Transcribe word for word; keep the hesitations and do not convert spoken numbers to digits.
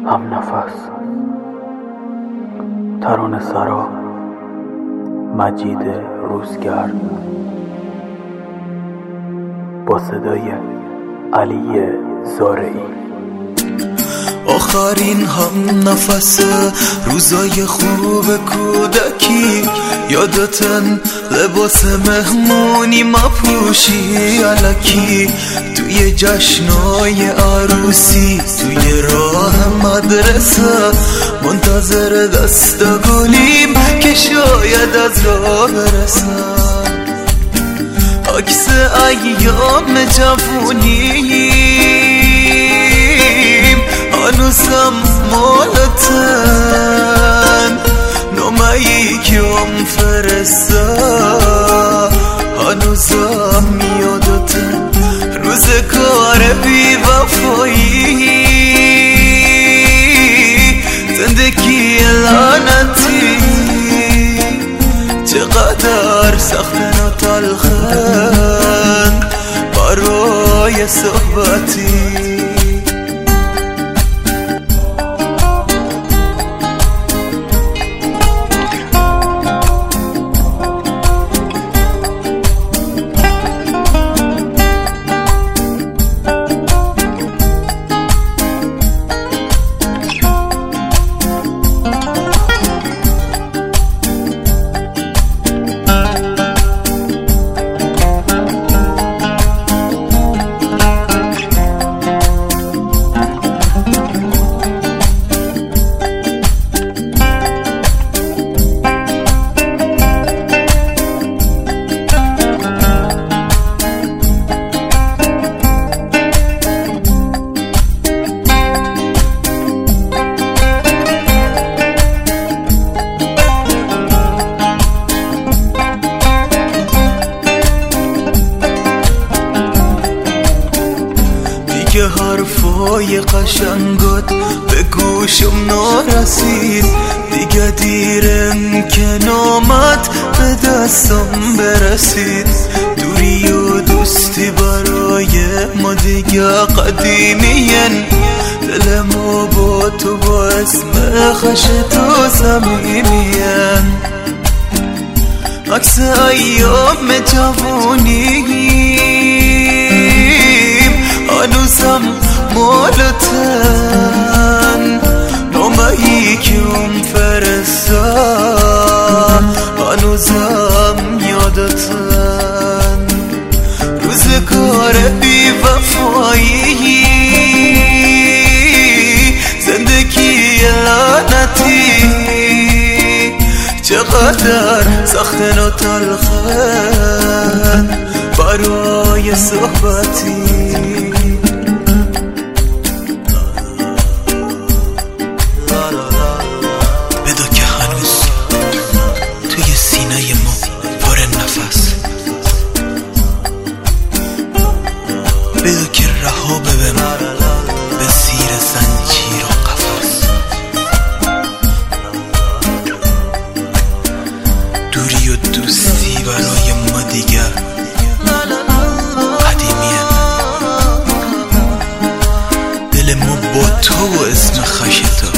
هم نفس ترانه سرا مجید روزگرد با صدای علی زارعی. آخرین هم نفس روزای خوب کودکی، یادتن لباس مهمونی ما پوشی الکی، توی جشنای عروسی، توی راه مدرسه منتظر دست گلیم که شاید از راه برسن. عکس ایام جوونیم هنوزم مالتن، نامه‌ای که ام فرستا هنوزم یادتن. روزگار بی وفایی، زندگی لعنتی، چقدر سخت و تلخن برای صحبتی. که حرفای قشنگات به گوشم نرسید، دیگه دیرم که نامت به دستم برسید. دوری و دوستی برای ما دیگه قدیمین، دلمو با تو با اسم خشت و صمیمین. عکس ایام جوونیم هنوزم مالتن، نامه‌ای که ام فرستا هنوزم یادتن. روزگار بی وفایی، زندگی لعنتی، چقدر سخت و تلخن برای صحبتی. بدو که هنوز توی سینه ما پر نفس، بدو که رها ببم به زیر زنجیر و قفس. دوری و دوستی برای ما دیگه قدیمیه، دل ما با تو و اسم خشتا